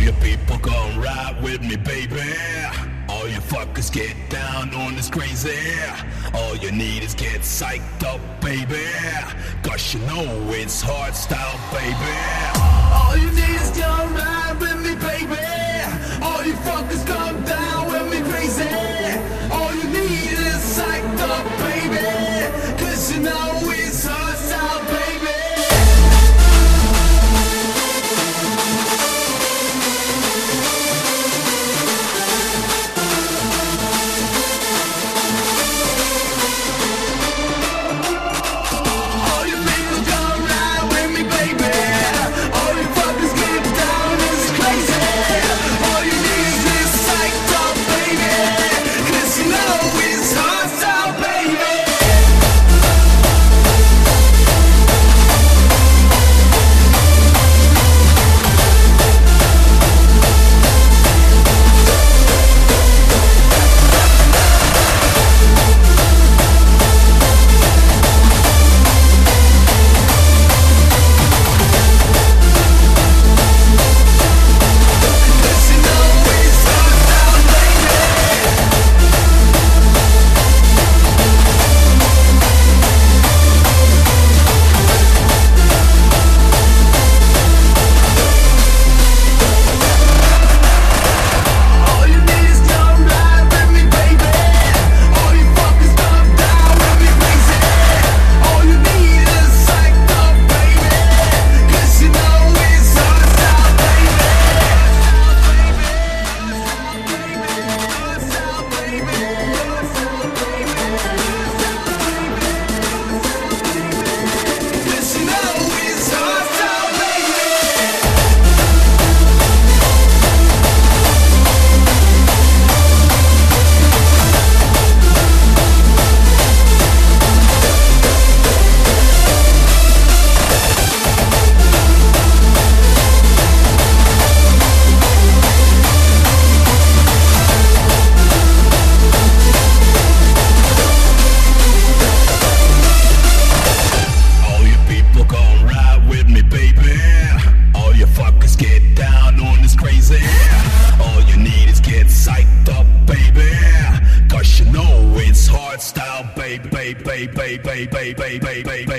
you people gon' ride with me, baby. All you fuckers get down on this crazy. All you need is get psyched up, baby. Cause you know it's hardstyle, baby. All you need is come ride with me, baby. All you fuckers come down with me, crazy. All you need is psyched up, baby. Cause you know it's hardstyle, baby. Style, baby, baby, baby, baby, baby, baby, baby.